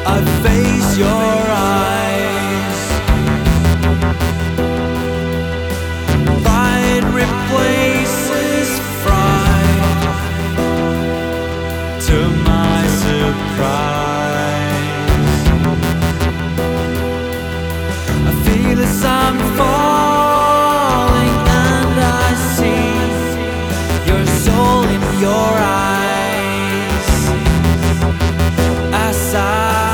I face your eyes. Fight replaces fright, to my surprise. I feel as I'm falling, and I see your soul in your eyes as I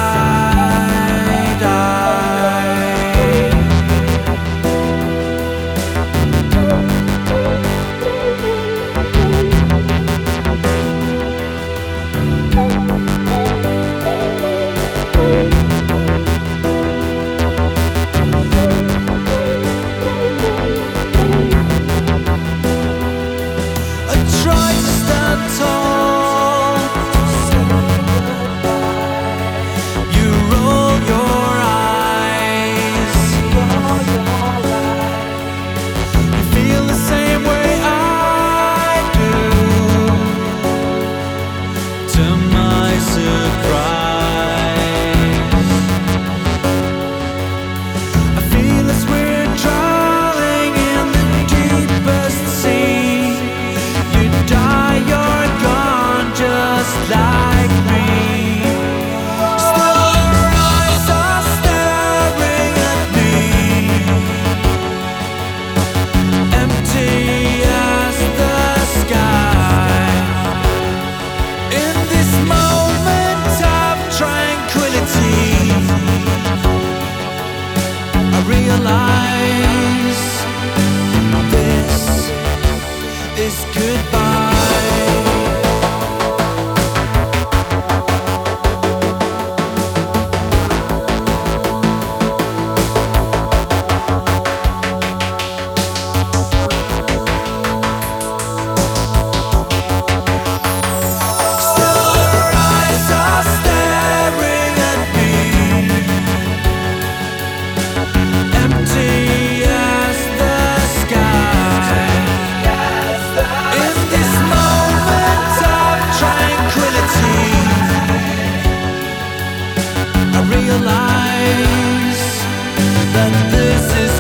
try to stand tall. You roll your eyes. You feel the same way I do, to my surprise. I feel as we're drowning in the deepest sea. You die, you're gone, just like me. Still your eyes are staring at me, empty as the sky. In this moment of tranquility, I realize this is goodbye. Still your eyes are staring at me, empty as the sky. In this moment of tranquility, I realize that this is